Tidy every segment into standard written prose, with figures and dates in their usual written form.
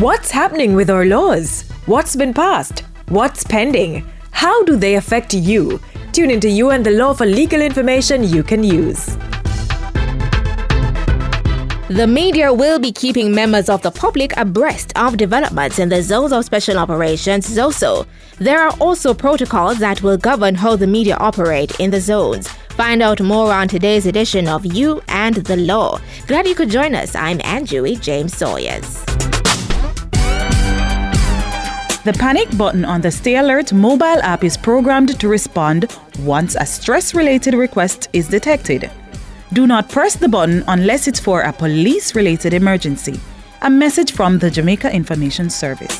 What's happening with our laws? What's been passed? What's pending? How do they affect you? Tune into You and the Law for legal information you can use. The media will be keeping members of the public abreast of developments in the Zones of Special Operations (ZOSO). There are also protocols that will govern how the media operate in the zones. Find out more on today's edition of You and the Law. Glad you could join us. I'm Anjui James Sawyers. The panic button on the Stay Alert mobile app is programmed to respond once a stress-related request is detected. Do not press the button unless it's for a police-related emergency. A message from the Jamaica Information Service.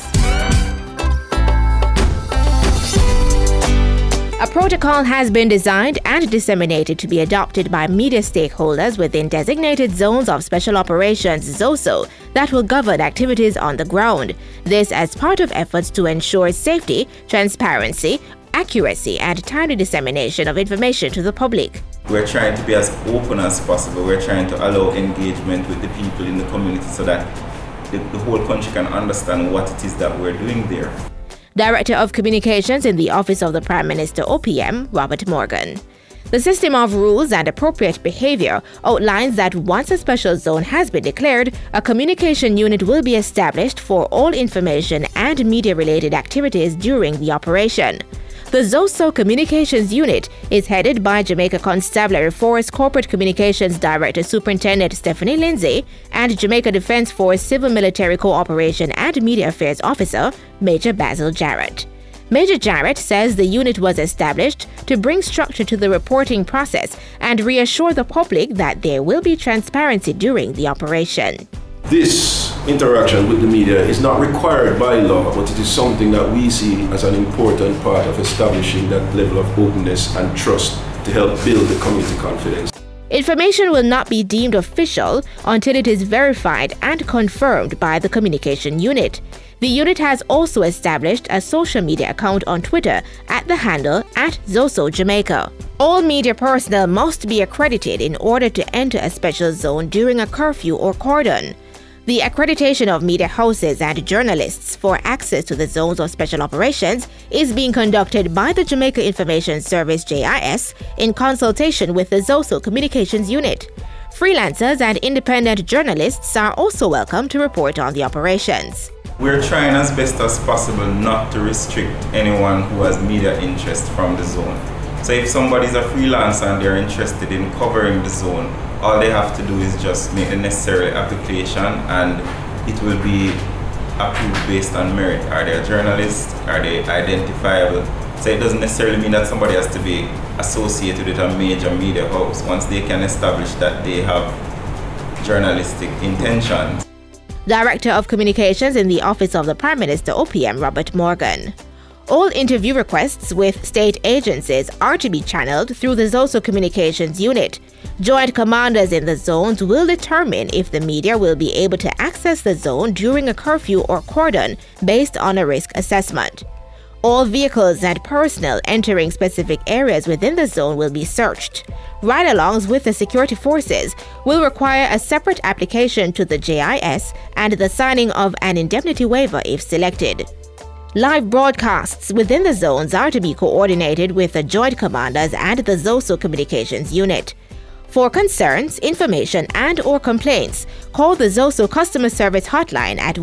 A protocol has been designed and disseminated to be adopted by media stakeholders within designated zones of special operations (ZOSO) that will govern activities on the ground. This as part of efforts to ensure safety, transparency, accuracy, and timely dissemination of information to the public. We're trying to be as open as possible. We're trying to allow engagement with the people in the community so that the whole country can understand what it is that we're doing there. Director of Communications in the Office of the Prime Minister OPM, Robert Morgan. The system of rules and appropriate behavior outlines that once a special zone has been declared, a communication unit will be established for all information and media-related activities during the operation. The ZOSO Communications Unit is headed by Jamaica Constabulary Force Corporate Communications Director Superintendent Stephanie Lindsay and Jamaica Defence Force Civil Military Cooperation and Media Affairs Officer Major Basil Jarrett. Major Jarrett says the unit was established to bring structure to the reporting process and reassure the public that there will be transparency during the operation. This interaction with the media is not required by law, but it is something that we see as an important part of establishing that level of openness and trust to help build the community confidence. Information will not be deemed official until it is verified and confirmed by the communication unit. The unit has also established a social media account on Twitter at the handle @ZOSOJamaica. All media personnel must be accredited in order to enter a special zone during a curfew or cordon. The accreditation of media houses and journalists for access to the zones of special operations is being conducted by the Jamaica Information Service (JIS) in consultation with the ZOSO Communications Unit. Freelancers and independent journalists are also welcome to report on the operations. We're trying as best as possible not to restrict anyone who has media interest from the zone. So if somebody's a freelancer and they're interested in covering the zone, all they have to do is just make the necessary application and it will be approved based on merit. Are they a journalist? Are they identifiable? So it doesn't necessarily mean that somebody has to be associated with a major media house once they can establish that they have journalistic intentions. Director of Communications in the Office of the Prime Minister OPM, Robert Morgan. All interview requests with state agencies are to be channeled through the ZOSO Communications Unit. Joint commanders in the zones will determine if the media will be able to access the zone during a curfew or cordon based on a risk assessment. All vehicles and personnel entering specific areas within the zone will be searched. Ride-alongs with the security forces will require a separate application to the JIS and the signing of an indemnity waiver if selected. Live broadcasts within the zones are to be coordinated with the joint commanders and the ZOSO Communications Unit. For concerns, information and/or complaints, call the ZOSO Customer Service Hotline at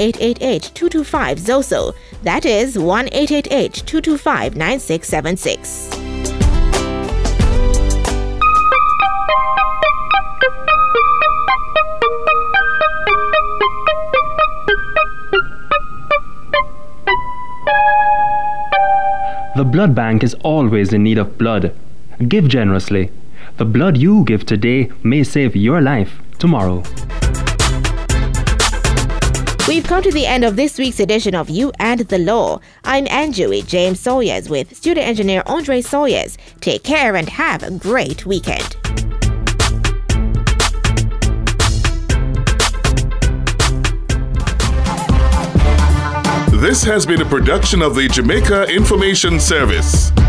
1-888-225-ZOSO. That is 1-888-225-9676. The blood bank is always in need of blood. Give generously. The blood you give today may save your life tomorrow. We've come to the end of this week's edition of You and the Law. I'm Anjui James Sawyers with studio engineer Andre Sawyers. Take care and have a great weekend. This has been a production of the Jamaica Information Service.